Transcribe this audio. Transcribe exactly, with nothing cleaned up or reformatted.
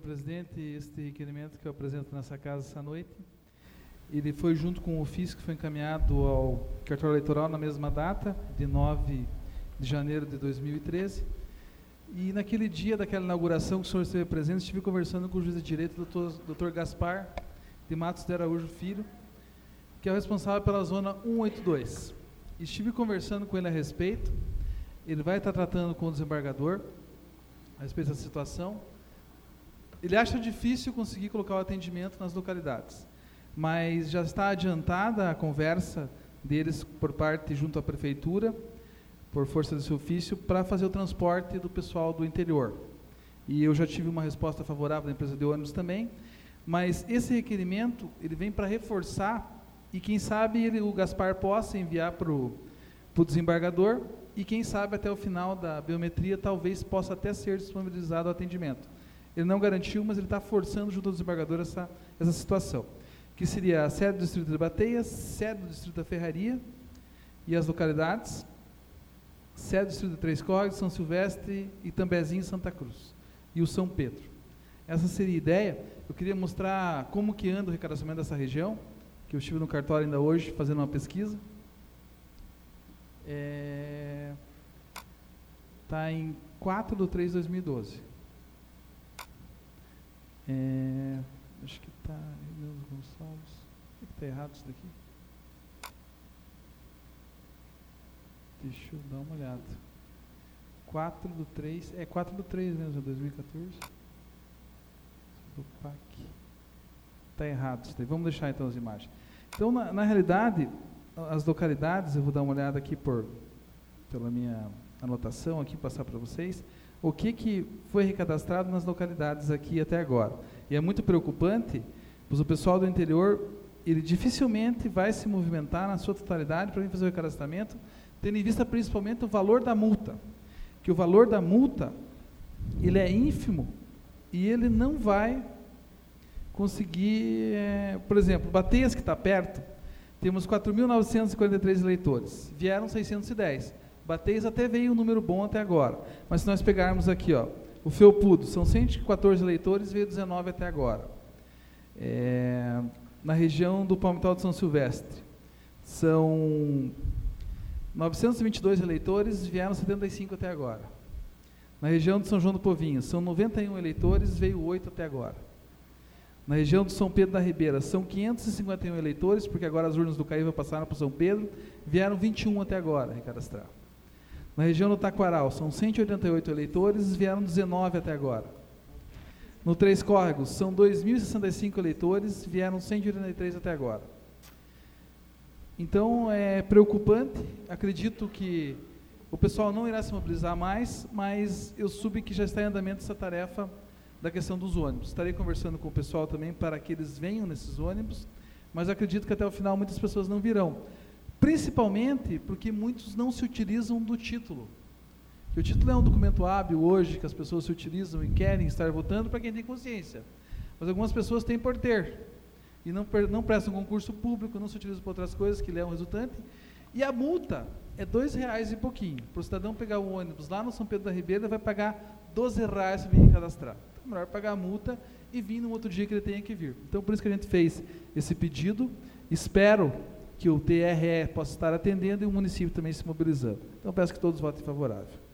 presidente, este requerimento que eu apresento nessa casa essa noite, ele foi junto com o ofício que foi encaminhado ao cartório eleitoral na mesma data, de nove de janeiro de dois mil e treze, e naquele dia daquela inauguração que o senhor esteve presente, estive conversando com o juiz de direito, doutor, doutor Gaspar de Matos de Araújo Filho, que é o responsável pela zona cento e oitenta e dois. Estive conversando com ele a respeito, ele vai estar tratando com o desembargador a respeito da situação. Ele acha difícil conseguir colocar o atendimento nas localidades, mas já está adiantada a conversa deles por parte junto à prefeitura, por força desse ofício, para fazer o transporte do pessoal do interior. E eu já tive uma resposta favorável da empresa de ônibus também, mas esse requerimento, ele vem para reforçar, e quem sabe ele, o Gaspar possa enviar para o desembargador, e quem sabe até o final da biometria, talvez possa até ser disponibilizado o atendimento. Ele não garantiu, mas ele está forçando junto ao desembargador essa, essa situação, que seria a sede do Distrito de Bateias, sede do Distrito da Ferraria e as localidades, sede do Distrito de Três Córregos, São Silvestre, Itambezinho e Santa Cruz, e o São Pedro. Essa seria a ideia. Eu queria mostrar como que anda o recadastramento dessa região, que eu estive no cartório ainda hoje fazendo uma pesquisa. Está é, em quatro de três de dois mil e doze. É, acho que está Renan Gonçalves. O que está errado isso daqui? Deixa eu dar uma olhada. quatro de três, é quatro de três mesmo, dois mil e quatorze. Do P A C. Está errado isso daí. Vamos deixar então as imagens. Então, na, na realidade, as localidades, eu vou dar uma olhada aqui por, pela minha anotação aqui, passar para vocês, o que, que foi recadastrado nas localidades aqui até agora. E é muito preocupante, pois o pessoal do interior, ele dificilmente vai se movimentar na sua totalidade para vir fazer o recadastramento, tendo em vista principalmente o valor da multa, que o valor da multa, ele é ínfimo, e ele não vai conseguir, é, por exemplo, Bateias, que está perto, temos quatro mil novecentos e quarenta e três eleitores, vieram seiscentos e dez, Bateias até veio um número bom até agora, mas se nós pegarmos aqui, ó, o Felpudo, são cento e quatorze eleitores, veio dezenove até agora. É, na região do Palmital de São Silvestre, são novecentos e vinte e dois eleitores, vieram setenta e cinco até agora. Na região de São João do Povinho, são noventa e um eleitores, veio oito até agora. Na região de São Pedro da Ribeira, são quinhentos e cinquenta e um eleitores, porque agora as urnas do Caíva passaram para São Pedro, vieram vinte e um até agora recadastrar. Na região do Taquaral, são cento e oitenta e oito eleitores, vieram dezenove até agora. No Três Córregos, são dois mil e sessenta e cinco eleitores, vieram cento e oitenta e três até agora. Então, é preocupante, acredito que o pessoal não irá se mobilizar mais, mas eu soube que já está em andamento essa tarefa da questão dos ônibus. Estarei conversando com o pessoal também para que eles venham nesses ônibus, mas acredito que até o final muitas pessoas não virão. Principalmente porque muitos não se utilizam do título. Que o título é um documento hábil hoje, que as pessoas se utilizam e querem estar votando para quem tem consciência. Mas algumas pessoas têm por ter. E não, não prestam concurso público, não se utilizam para outras coisas, que lhe é um resultante. E a multa é dois reais e pouquinho. Para o cidadão pegar o ônibus lá no São Pedro da Ribeira, vai pagar doze reais para vir cadastrar. Então, é melhor pagar a multa e vir no outro dia que ele tenha que vir. Então, por isso que a gente fez esse pedido. Espero que o T R E possa estar atendendo e o município também se mobilizando. Então, peço que todos votem favorável.